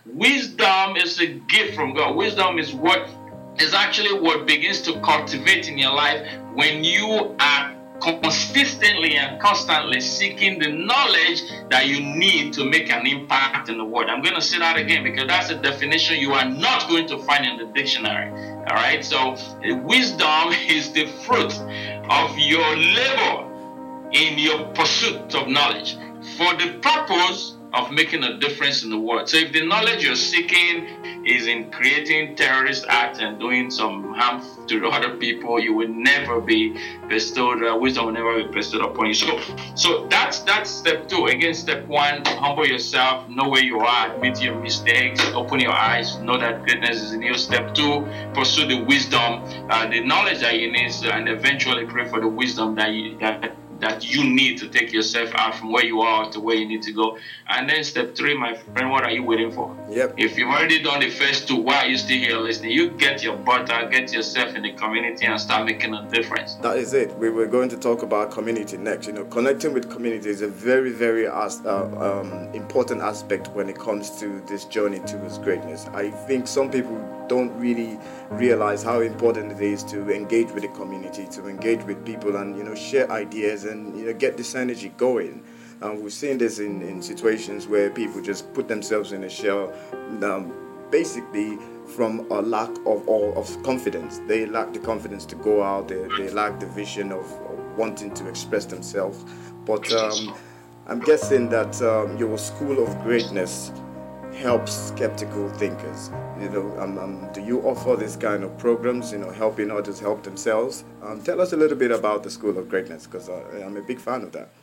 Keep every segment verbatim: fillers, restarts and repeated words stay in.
Wisdom is a gift from God. Wisdom is what is actually what begins to cultivate in your life when you are consistently and constantly seeking the knowledge that you need to make an impact in the world. I'm going to say that again because that's a definition you are not going to find in the dictionary. All right. So wisdom is the fruit of your labor in your pursuit of knowledge for the purpose of making a difference in the world. So if the knowledge you're seeking is in creating terrorist acts and doing some harm to other people, you will never be bestowed, uh, wisdom will never be bestowed upon you. So so that's that's step two. Again, step one, humble yourself, know where you are, admit your mistakes, open your eyes, know that greatness is in you. Step two, pursue the wisdom, uh, the knowledge that you need, and eventually pray for the wisdom that you that that you need to take yourself out from where you are to where you need to go. And then step three, my friend, what are you waiting for? Yep. If you've already done the first two, why are you still here listening? You get your butt out, get yourself in the community and start making a difference. That is it. We were going to talk about community next. You know, connecting with community is a very, very as, uh, um, important aspect when it comes to this journey towards greatness. I think some people don't really realize how important it is to engage with the community, to engage with people and, you know, share ideas and, you know, get this energy going. Um, we've seen this in, in situations where people just put themselves in a shell, um, basically from a lack of all of confidence. They lack the confidence to go out. They, they lack the vision of, of wanting to express themselves. But um, I'm guessing that um, your School of Greatness helps skeptical thinkers. You know, um, um, do you offer this kind of programs, you know, helping others help themselves? Um, tell us a little bit about the School of Greatness, because I'm a big fan of that.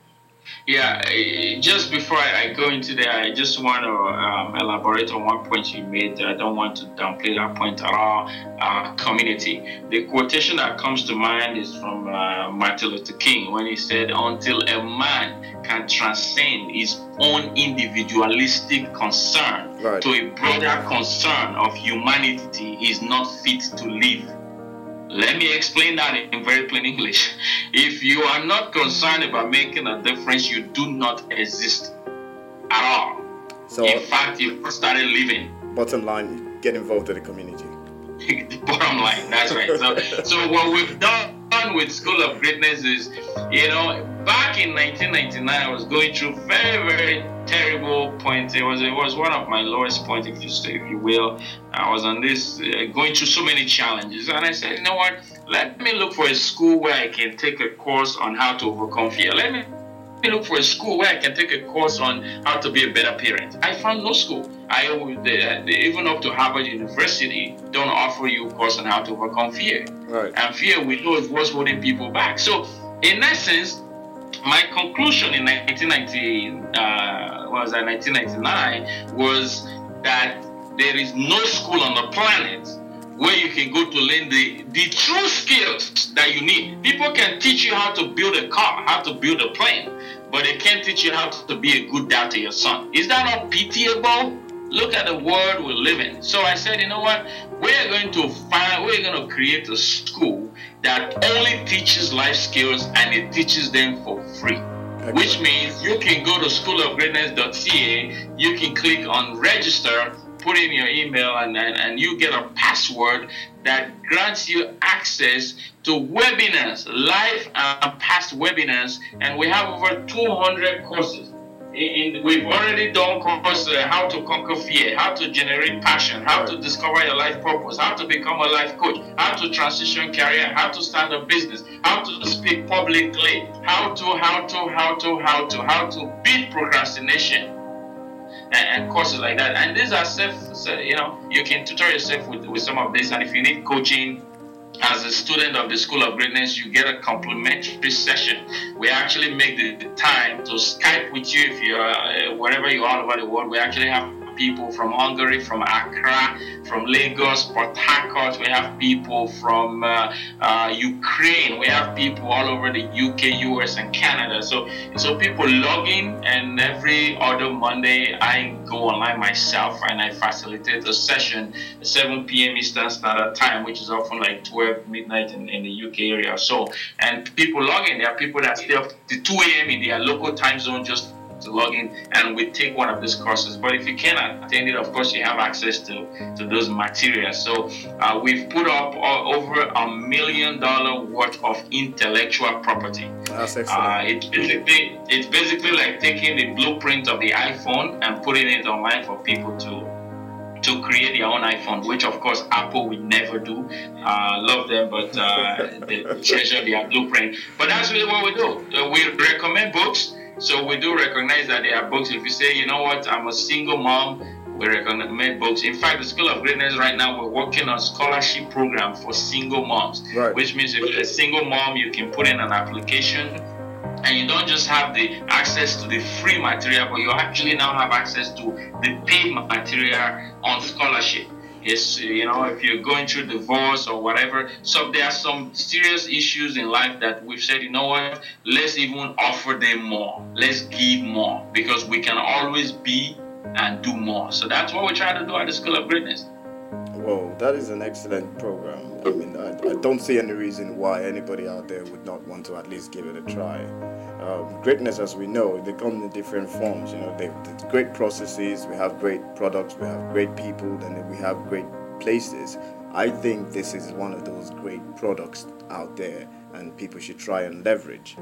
Yeah, just before I go into that, I just want to um, elaborate on one point you made. I don't want to downplay that point at all. Uh, community. The quotation that comes to mind is from uh, Martin Luther King when he said, "Until a man can transcend his own individualistic concern right. to a broader concern of humanity, he is not fit to live." Let me explain that in very plain English. If you are not concerned about making a difference, you do not exist at all. So, in fact, you've started living. Bottom line, get involved with the community. The bottom line, that's right. So, so what we've done with School of Greatness is, you know, back in nineteen ninety-nine, I was going through very, very terrible point. It was it was one of my lowest points, if you say, if you will. I was on this, uh, going through so many challenges, and I said, you know what? Let me look for a school where I can take a course on how to overcome fear. Let me look for a school where I can take a course on how to be a better parent. I found no school. I they, they, even up to Harvard University don't offer you a course on how to overcome fear. Right. And fear, we know, is what's holding people back. So, in essence, my conclusion in nineteen ninety, uh, what was that, nineteen ninety-nine, was that there is no school on the planet where you can go to learn the, the true skills that you need. People can teach you how to build a car, how to build a plane, but they can't teach you how to be a good dad to your son. Is that not pitiable? Look at the world we live in. So I said, you know what? We're going to find, we're going to create a school that only teaches life skills and it teaches them for free. Excellent. Which means you can go to school of greatness dot c a, you can click on register, put in your email, and, and, and you get a password that grants you access to webinars, live and past webinars, and we have over two hundred courses. In, in, we've already done courses uh, how to conquer fear, how to generate passion, how to discover your life purpose, how to become a life coach, how to transition career, how to start a business, how to speak publicly, how to, how to, how to, how to, how to beat procrastination, and, and courses like that. And these are self, you know, you can tutor yourself with, with some of this. And if you need coaching, as a student of the School of Greatness, you get a complimentary session. We actually make the, the time to Skype with you if you're uh, wherever you are all over the world. We actually have people from Hungary, from Accra, from Lagos, Port Harcourt. We have people from uh, uh, Ukraine. We have people all over the U K, U S, and Canada. So, so people log in, and every other Monday I go online myself and I facilitate a session at seven p.m. Eastern Standard Time, which is often like twelve midnight in, in the U K area. So, and people log in. There are people that stay up to two a.m. in their local time zone just to log in and we take one of these courses. But if you cannot attend it, of course, you have access to, to those materials. So uh, we've put up uh, over a million dollar worth of intellectual property. That's excellent. Uh, it's basically it's basically like taking the blueprint of the iPhone and putting it online for people to to create their own iPhone, which of course Apple will never do. Uh, love them, but uh, they treasure their blueprint. But that's really what we do. Uh, we recommend books. So we do recognize that there are books. If you say, you know what, I'm a single mom, we recommend books. In fact, the School of Greatness right now, we're working on a scholarship program for single moms, right. Which means if you're a single mom, you can put in an application and you don't just have the access to the free material, but you actually now have access to the paid material on scholarship. Yes, you know, if you're going through divorce or whatever, so there are some serious issues in life that we've said, you know what, let's even offer them more. Let's give more, because we can always be and do more. So that's what we try to do at the School of Greatness. Whoa, that is an excellent program. I mean, I, I don't see any reason why anybody out there would not want to at least give it a try. Um, greatness, as we know, they come in different forms. You know, they, they great processes, we have great products, we have great people, and then we have great places. I think this is one of those great products out there, and people should try and leverage.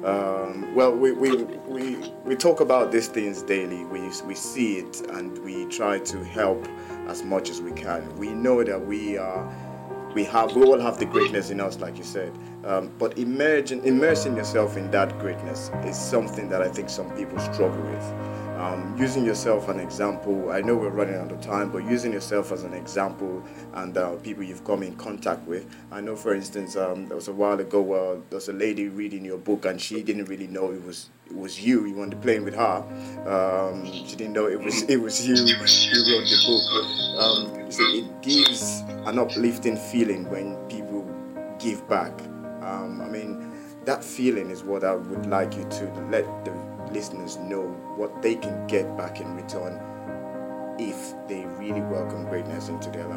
Um, well, we, we we we talk about these things daily. We we see it, and we try to help as much as we can. We know that we are. We have, we all have the greatness in us, like you said. Um, but imagine, immersing yourself in that greatness is something that I think some people struggle with. Um, using yourself an example, I know we're running out of time, but using yourself as an example and uh, people you've come in contact with. I know, for instance, um, there was a while ago where there was a lady reading your book and she didn't really know it was it was you. You wanted to play with her. Um, she didn't know it was it was you who wrote the book. Um, so it gives an uplifting feeling when people give back. Um, I mean, that feeling is what I would like you to let the listeners know what they can get back in return if they really welcome greatness into their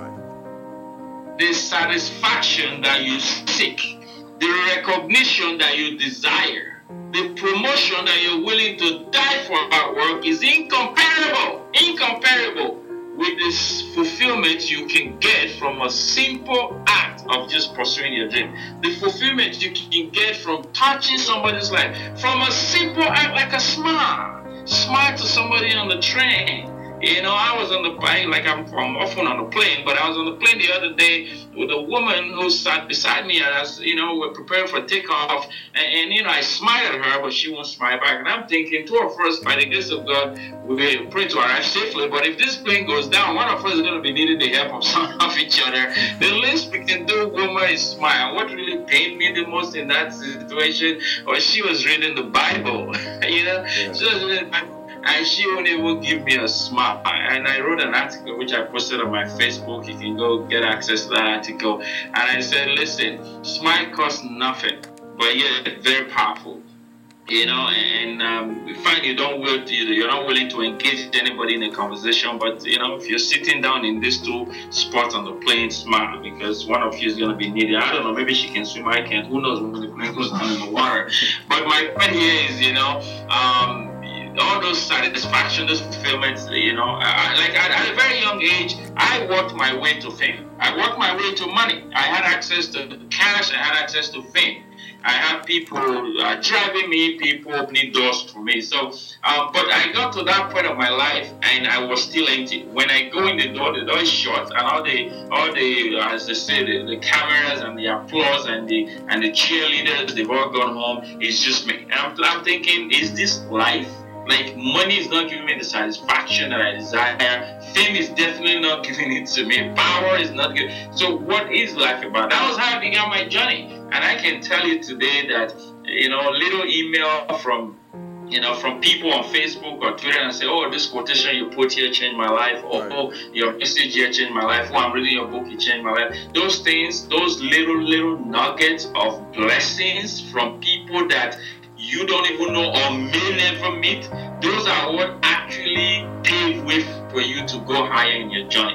life. The satisfaction that you seek, the recognition that you desire, the promotion that you're willing to die for at work is incomparable, incomparable with this fulfillment you can get from a simple act of just pursuing your dream. The fulfillment you can get from touching somebody's life, from a simple act like a smile. Smile to somebody on the train. You know, I was on the plane, like I'm, I'm often on the plane, but I was on the plane the other day with a woman who sat beside me as, you know, we're preparing for takeoff. And, and, you know, I smiled at her, but she won't smile back. And I'm thinking, two of us, by the grace of God, we pray to arrive safely. But if this plane goes down, one of us is going to be needing the help of some of each other. The least we can do, woman, is smile. What really pained me the most in that situation was she was reading the Bible, you know. Yeah. She was reading the Bible. And she won't even give me a smile. And I wrote an article which I posted on my Facebook. You can go get access to that article. And I said, listen, smile costs nothing, but yet very powerful. You know, and um, we find you don't will you're not willing to engage anybody in a conversation. But you know, if you're sitting down in these two spots on the plane, smile, because one of you is going to be needed. I don't know, maybe she can swim, I can't. Who knows when the plane goes down in the water? But my point here is, you know, um, all those satisfaction, those fulfillments, you know, I, like at, at a very young age, I worked my way to fame. I worked my way to money. I had access to cash. I had access to fame. I had people uh, driving me, people opening doors for me. So, uh, but I got to that point of my life, and I was still empty. When I go in the door, the door is shut, and all the, all the, uh, as they say, the, the cameras and the applause and the and the cheerleaders, they've all gone home. It's just me. And I'm, I'm thinking, is this life? Like, money is not giving me the satisfaction that I desire. Fame is definitely not giving it to me. Power is not good. So what is life about? That was how I began my journey. And I can tell you today that, you know, little email from, you know, from people on Facebook or Twitter and say, oh, this quotation you put here changed my life. Or, right. Oh, your message here changed my life. Oh, I'm reading your book, it changed my life. Those things, those little, little nuggets of blessings from people that you don't even know or may never meet, those are what actually pave way for you to go higher in your journey.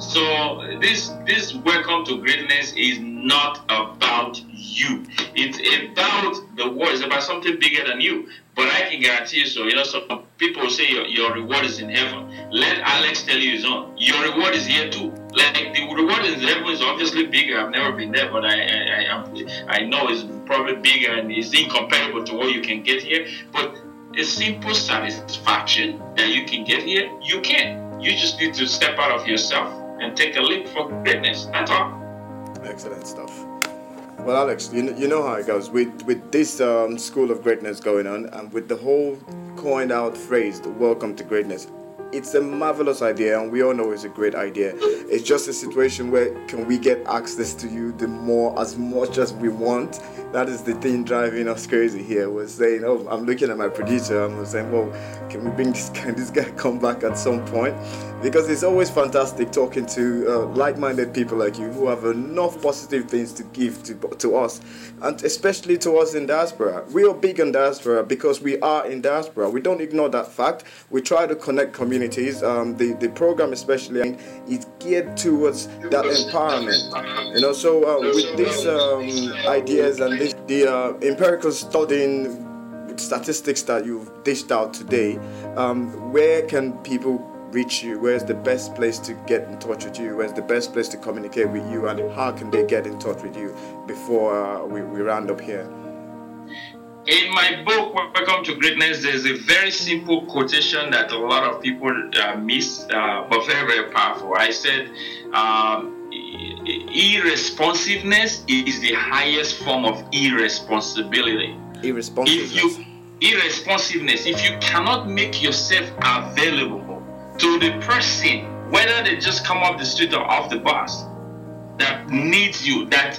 So this this welcome to greatness is not about you. It's about the world. It's about something bigger than you. But I can guarantee you so. You know, some people say your, your reward is in heaven. Let Alex tell you his own. Your reward is here too. Like the reward in heaven is obviously bigger. I've never been there, but I I, I, I know it's probably bigger and it's incomparable to what you can get here. But a simple satisfaction that you can get here, you can. You just need to step out of yourself and take a leap for greatness. That's all. Excellent stuff. Well, Alex, you know, you know how it goes with with this um, School of Greatness going on, and with the whole coined out phrase, the "Welcome to Greatness." It's a marvelous idea, and we all know it's a great idea. It's just a situation where can we get access to you the more as much as we want. That is the thing driving us crazy here. We're saying, oh, I'm looking at my producer, and we're saying, well, can we bring this guy, this guy come back at some point? Because it's always fantastic talking to uh, like-minded people like you who have enough positive things to give to, to us, and especially to us in diaspora. We are big on diaspora because we are in diaspora. We don't ignore that fact. We try to connect communities. Um, the, the program especially is geared towards that empowerment. You know, so uh, with these um, ideas and this, the uh, empirical studying statistics that you've dished out today, um, where can people reach you? Where's the best place to get in touch with you? Where's the best place to communicate with you? And how can they get in touch with you before uh, we, we round up here? In my book, Welcome to Greatness, there's a very simple quotation that a lot of people uh, miss, uh, but very, very powerful. I said, um, irresponsiveness is the highest form of irresponsibility. Irresponsiveness. If you, irresponsiveness, if you cannot make yourself available to the person, whether they just come off the street or off the bus, that needs you, that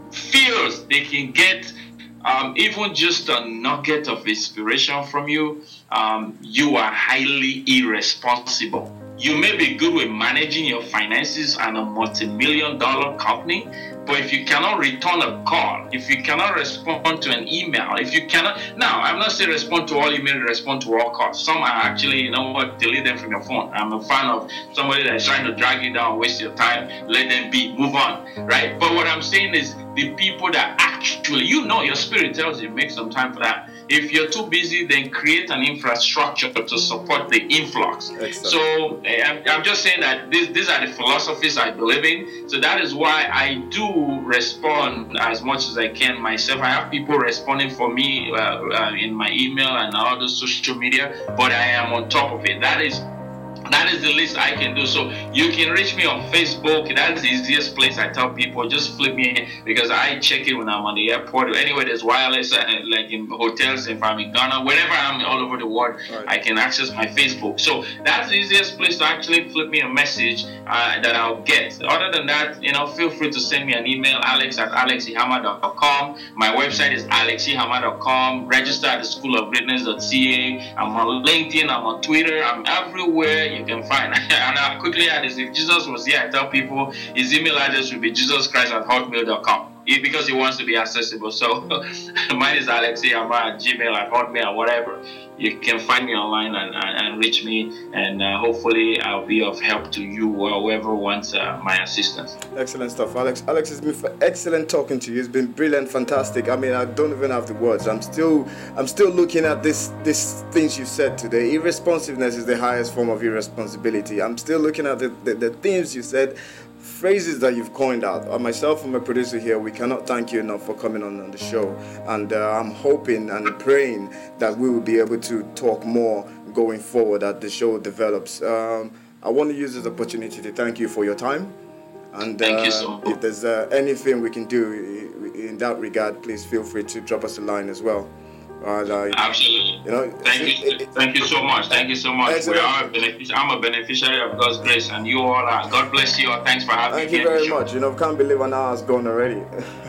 feels they can get um, even just a nugget of inspiration from you, um, you are highly irresponsible. You may be good with managing your finances and a multi-million dollar company, but if you cannot return a call, if you cannot respond to an email, if you cannot, now I'm not saying respond to all emails, respond to all calls. Some are actually, you know what, delete them from your phone. I'm a fan of somebody that's trying to drag you down, waste your time, let them be, move on, right? But what I'm saying is the people that actually, you know, your spirit tells you, make some time for that. If you're too busy, then create an infrastructure to support the influx. Excellent. So I'm, I'm just saying that this, these are the philosophies I believe in. So that is why I do respond as much as I can myself. I have people responding for me uh, uh, in my email and all the social media, but I am on top of it. That is That is the least I can do. So you can reach me on Facebook. That's the easiest place. I tell people, just flip me, because I check it when I'm on the airport. Anyway, there's wireless, uh, like in hotels, if I'm in Ghana, wherever I'm all over the world, right, I can access my Facebook. So that's the easiest place to actually flip me a message uh, that I'll get. Other than that, you know, feel free to send me an email, alex at alex ihama dot com. My website is alex ihama dot com. Register at the school of greatness dot c a. I'm on LinkedIn. I'm on Twitter. I'm everywhere you can find. And I'll quickly add this: if Jesus was here, I tell people his email address would be jesus christ at hotmail dot com, because he wants to be accessible. So mine is alex ihama at gmail at hotmail, whatever. You can find me online and, and, and reach me, and uh, hopefully I'll be of help to you or whoever wants uh, my assistance. Excellent stuff, Alex. Alex, it's been excellent talking to you. It's been brilliant, fantastic. I mean, I don't even have the words. I'm still, I'm still looking at this, this things you said today. Irresponsiveness is the highest form of irresponsibility. I'm still looking at the, the, the things you said. Phrases that you've coined out. Uh, myself and my producer here, we cannot thank you enough for coming on, on the show. And uh, I'm hoping and praying that we will be able to talk more going forward as the show develops. Um, I want to use this opportunity to thank you for your time. And thank uh, you so much. If there's uh, anything we can do in that regard, please feel free to drop us a line as well. And, uh, Absolutely. You know, thank you. It, it, thank you so much. Thank you so much. We are a benefic- I'm a beneficiary of God's grace, and you all are. God bless you all. Thanks for having thank me. Thank you very much. You know, can't believe an hour has gone already.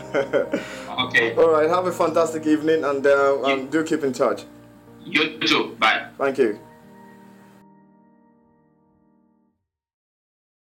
Okay. All right. Have a fantastic evening, and uh, um, do keep in touch. You too. Bye. Thank you.